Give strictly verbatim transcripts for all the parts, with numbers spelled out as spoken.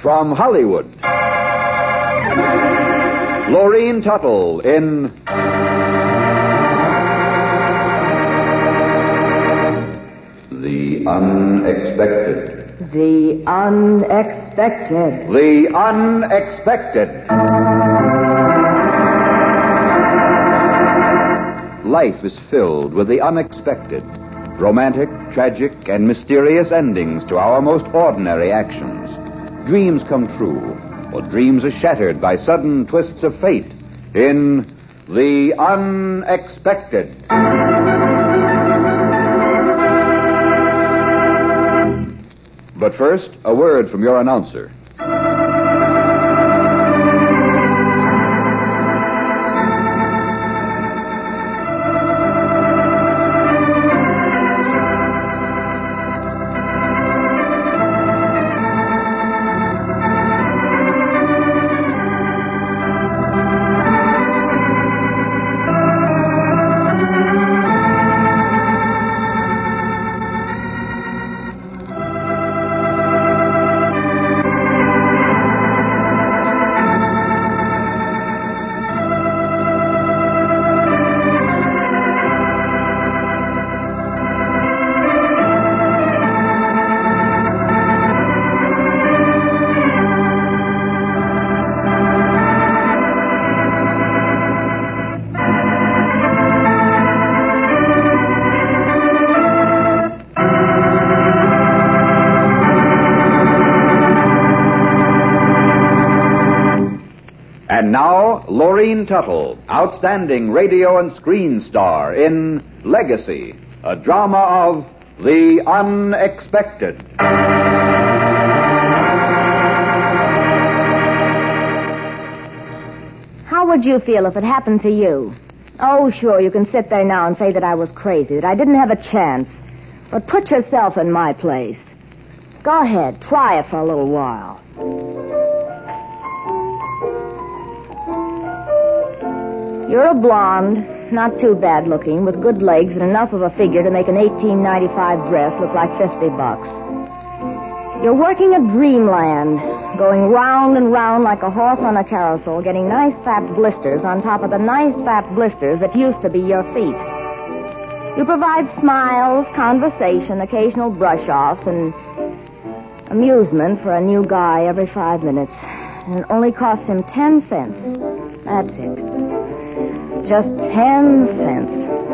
from Hollywood, Lorene Tuttle in The Unexpected. The Unexpected. The Unexpected. Life is filled with the unexpected. Romantic, tragic, and mysterious endings to our most ordinary actions. Dreams come true, or dreams are shattered by sudden twists of fate in The Unexpected. But first, a word from your announcer. And now, Lorene Tuttle, outstanding radio and screen star in Legacy, a drama of the unexpected. How would you feel if it happened to you? Oh, sure, you can sit there now and say that I was crazy, that I didn't have a chance. But put yourself in my place. Go ahead, try it for a little while. You're a blonde, not too bad looking, with good legs and enough of a figure to make an eighteen ninety-five dress look like fifty bucks. You're working at Dreamland, going round and round like a horse on a carousel, getting nice fat blisters on top of the nice fat blisters that used to be your feet. You provide smiles, conversation, occasional brush-offs, and amusement for a new guy every five minutes. And it only costs him ten cents. That's it. Just ten cents.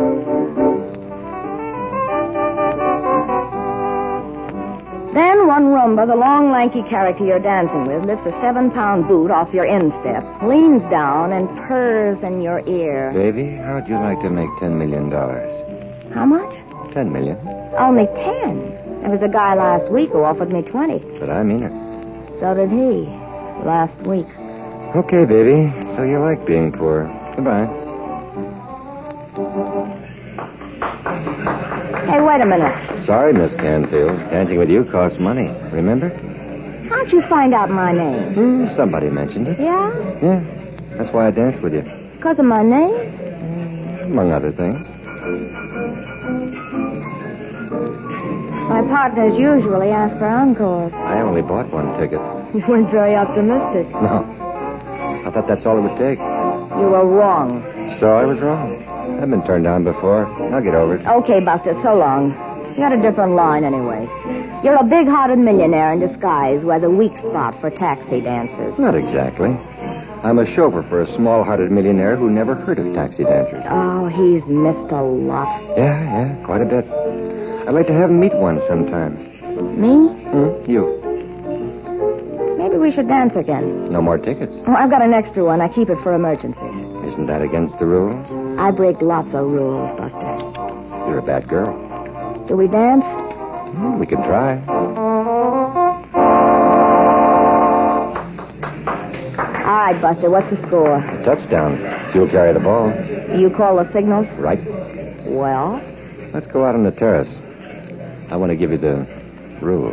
Then one rumba, the long, lanky character you're dancing with, lifts a seven-pound boot off your instep, leans down, and purrs in your ear. Baby, how'd you like to make ten million dollars? How much? Ten million. Only ten. There was a guy last week who offered me twenty. But I mean it. So did he, last week. Okay, baby. So you like being poor. Goodbye. Hey, wait a minute. Sorry, Miss Canfield. Dancing with you costs money. Remember? How'd you find out my name? Hmm, somebody mentioned it. Yeah? Yeah. That's why I danced with you. Because of my name? Among other things. My partners usually ask for encores. I only bought one ticket. You weren't very optimistic. No. I thought that's all it would take. You were wrong. So I was wrong. I've been turned down before. I'll get over it. Okay, Buster, so long. You had a different line anyway. You're a big-hearted millionaire in disguise who has a weak spot for taxi dancers. Not exactly. I'm a chauffeur for a small-hearted millionaire who never heard of taxi dancers. Oh, he's missed a lot. Yeah, yeah, quite a bit. I'd like to have him meet one sometime. Me? Hmm? You. Maybe we should dance again. No more tickets. Oh, I've got an extra one. I keep it for emergencies. Isn't that against the rules? I break lots of rules, Buster. You're a bad girl. Do we dance? Hmm, we can try. All right, Buster, what's the score? A touchdown. You'll carry the ball. Do you call the signals? Right. Well? Let's go out on the terrace. I want to give you the rules.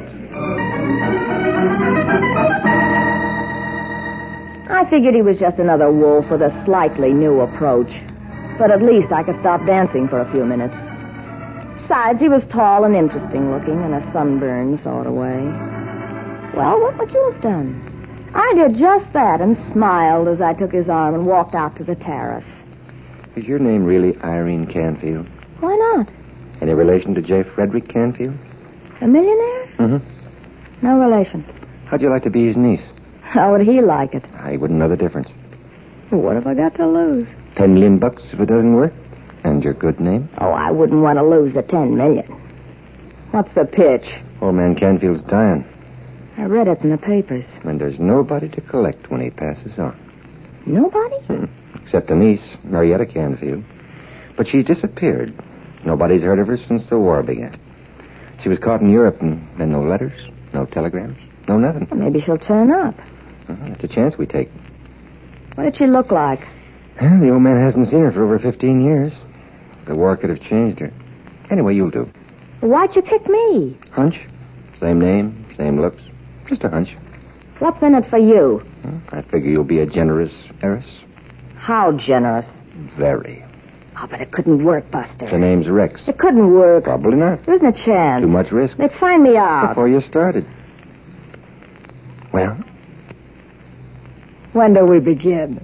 I figured he was just another wolf with a slightly new approach. But at least I could stop dancing for a few minutes. Besides, he was tall and interesting looking in a sunburned sort of way. Well, what would you have done? I did just that and smiled as I took his arm and walked out to the terrace. Is your name really Irene Canfield? Why not? Any relation to J. Frederick Canfield? A millionaire? Mm-hmm. No relation. How'd you like to be his niece? How would he like it? I wouldn't know the difference. What have I got to lose? Ten million bucks if it doesn't work? And your good name? Oh, I wouldn't want to lose the ten million. What's the pitch? Old man Canfield's dying. I read it in the papers. And there's nobody to collect when he passes on. Nobody? Hmm. Except the niece, Marietta Canfield. But she's disappeared. Nobody's heard of her since the war began. She was caught in Europe, and then no letters, no telegrams, no nothing. Well, maybe she'll turn up. Uh, that's a chance we take. What did she look like? Well, the old man hasn't seen her for over fifteen years. The war could have changed her. Anyway, you'll do. Why'd you pick me? Hunch. Same name, same looks. Just a hunch. What's in it for you? Well, I figure you'll be a generous heiress. How generous? Very. Oh, but it couldn't work, Buster. The name's Rex. It couldn't work. Probably not. There isn't a chance. Too much risk. They'd find me out. Before you started. Well? When do we begin?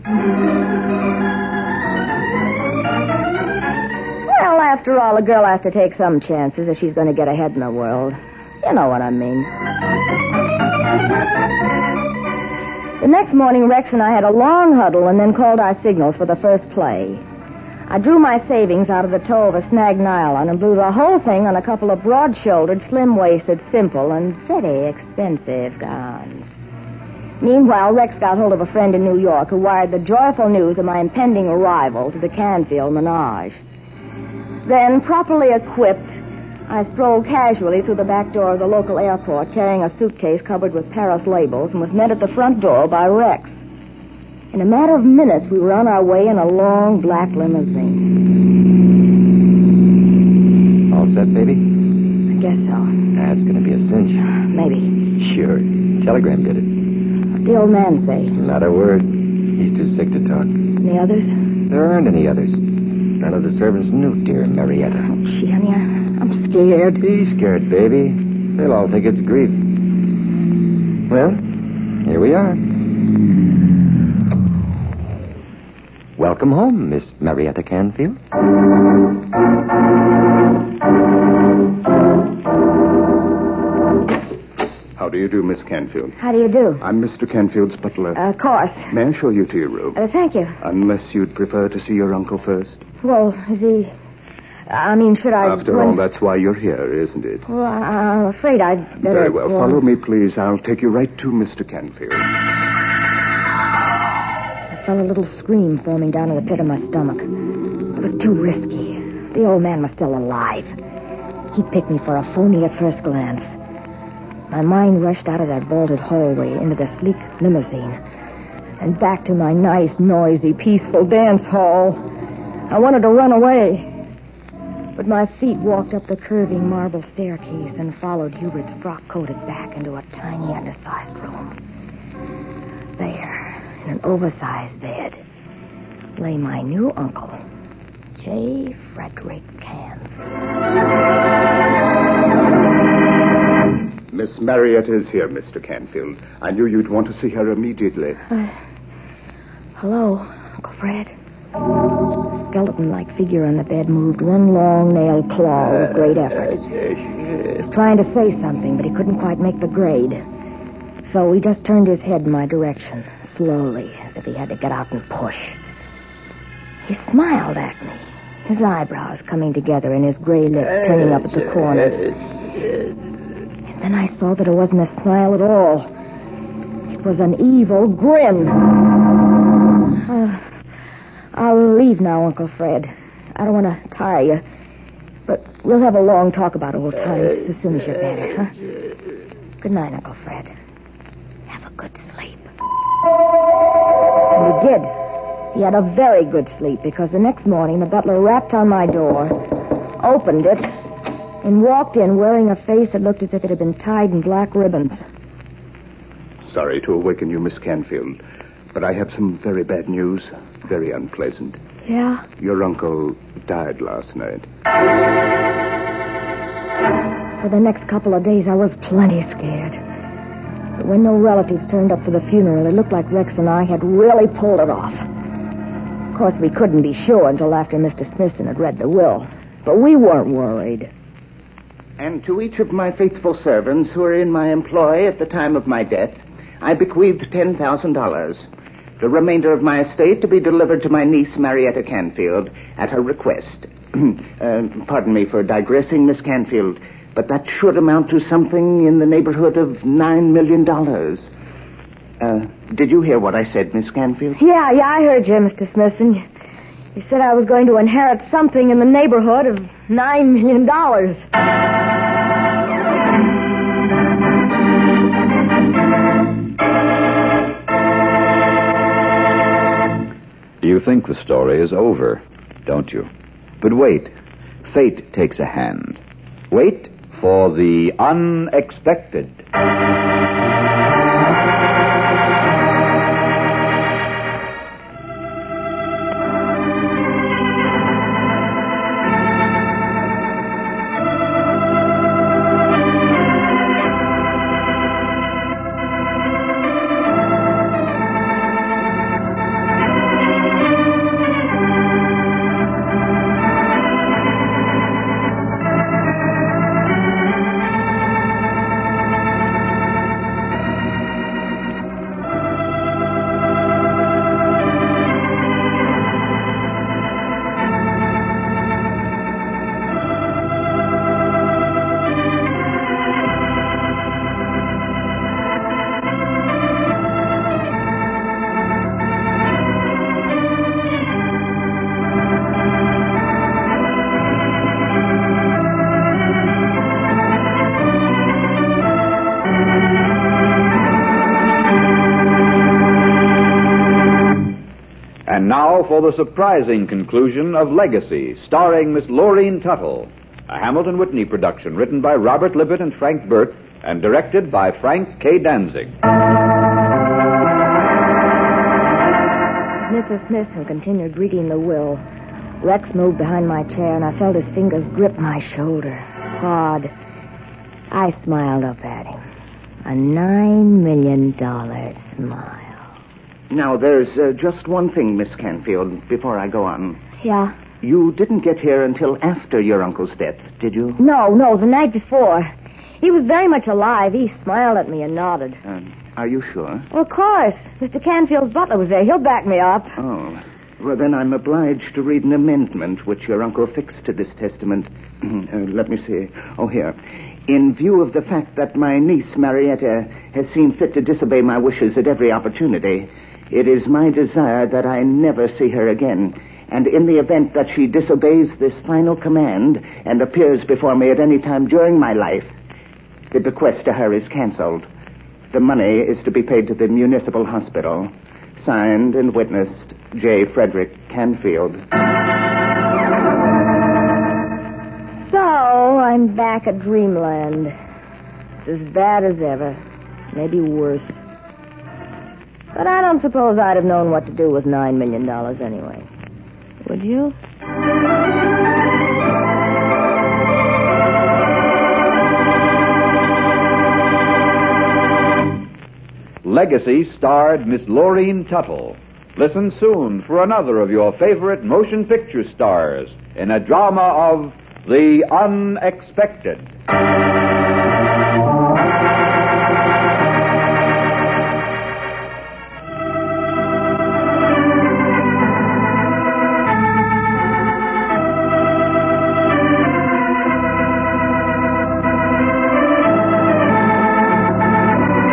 Well, after all, a girl has to take some chances if she's going to get ahead in the world. You know what I mean. The next morning, Rex and I had a long huddle and then called our signals for the first play. I drew my savings out of the toe of a snagged nylon and blew the whole thing on a couple of broad-shouldered, slim-waisted, simple, and very expensive gowns. Meanwhile, Rex got hold of a friend in New York who wired the joyful news of my impending arrival to the Canfield menage. Then, properly equipped, I strolled casually through the back door of the local airport, carrying a suitcase covered with Paris labels, and was met at the front door by Rex. In a matter of minutes, we were on our way in a long black limousine. All set, baby? I guess so. That's going to be a cinch. Maybe. Sure. Telegram did it. What'd the old man say? Not a word. He's too sick to talk. Any others? There aren't any others. None of the servants knew dear Marietta. Oh, gee, honey, I- I'm scared. Be scared, baby. They'll all think it's grief. Well, here we are. Welcome home, Miss Marietta Canfield. How do you do, Miss Canfield? How do you do? I'm Mister Canfield's butler. Uh, of course. May I show you to your room? Uh, thank you. Unless you'd prefer to see your uncle first. Well, is he... I mean, should I... After run- all, that's why you're here, isn't it? Well, I- I'm afraid I'd better... Very well. Follow me, please. I'll take you right to Mister Canfield. I felt a little scream forming down in the pit of my stomach. It was too risky. The old man was still alive. He picked me for a phony at first glance. My mind rushed out of that vaulted hallway into the sleek limousine and back to my nice, noisy, peaceful dance hall. I wanted to run away, but my feet walked up the curving marble staircase and followed Hubert's frock-coated back into a tiny, undersized room. There, in an oversized bed, lay my new uncle, J. Frederick Canfield. Miss Marietta is here, Mister Canfield. I knew you'd want to see her immediately. Uh, hello, Uncle Fred. The skeleton-like figure on the bed moved one long nailed claw with great effort. He was trying to say something, but he couldn't quite make the grade. So he just turned his head in my direction, slowly, as if he had to get out and push. He smiled at me, his eyebrows coming together and his gray lips turning up at the corners. And then I saw that it wasn't a smile at all. It was an evil grin. Uh, I'll leave now, Uncle Fred. I don't want to tire you, but we'll have a long talk about old times as soon as you're better, huh? Good night, Uncle Fred. Have a good sleep. And he did. He had a very good sleep, because the next morning the butler rapped on my door, opened it, and walked in wearing a face that looked as if it had been tied in black ribbons. Sorry to awaken you, Miss Canfield, but I have some very bad news. Very unpleasant. Yeah? Your uncle died last night. For the next couple of days, I was plenty scared. But when no relatives turned up for the funeral, it looked like Rex and I had really pulled it off. Of course, we couldn't be sure until after Mister Smithson had read the will. But we weren't worried. And to each of my faithful servants who are in my employ at the time of my death, I bequeathed ten thousand dollars. The remainder of my estate to be delivered to my niece, Marietta Canfield, at her request. uh, pardon me for digressing, Miss Canfield, but that should amount to something in the neighborhood of nine million dollars. Uh, did you hear what I said, Miss Canfield? Yeah, yeah, I heard you, Mister Smithson. You said I was going to inherit something in the neighborhood of nine million dollars. You think the story is over, don't you? But wait. Fate takes a hand. Wait for the unexpected. And now for the surprising conclusion of Legacy, starring Miss Lorene Tuttle. A Hamilton Whitney production written by Robert Libet and Frank Burt and directed by Frank K. Danzig. As Mister Smithson continued reading the will, Rex moved behind my chair and I felt his fingers grip my shoulder. Hard. I smiled up at him. A nine million dollar smile. Now, there's uh, just one thing, Miss Canfield, before I go on. Yeah? You didn't get here until after your uncle's death, did you? No, no, the night before. He was very much alive. He smiled at me and nodded. Uh, are you sure? Well, of course. Mister Canfield's butler was there. He'll back me up. Oh. Well, then I'm obliged to read an amendment which your uncle fixed to this testament. uh, let me see. Oh, here. In view of the fact that my niece, Marietta, has seen fit to disobey my wishes at every opportunity, it is my desire that I never see her again. And in the event that she disobeys this final command and appears before me at any time during my life, the bequest to her is canceled. The money is to be paid to the municipal hospital. Signed and witnessed, J. Frederick Canfield. So, I'm back at Dreamland. It's as bad as ever. Maybe worse. But I don't suppose I'd have known what to do with nine million dollars anyway. Would you? Legacy starred Miss Lorene Tuttle. Listen soon for another of your favorite motion picture stars in a drama of the unexpected.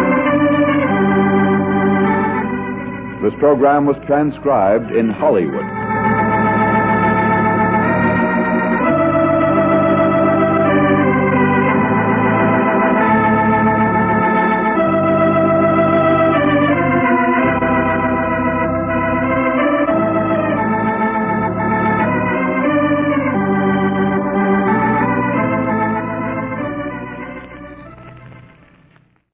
This program was transcribed in Hollywood.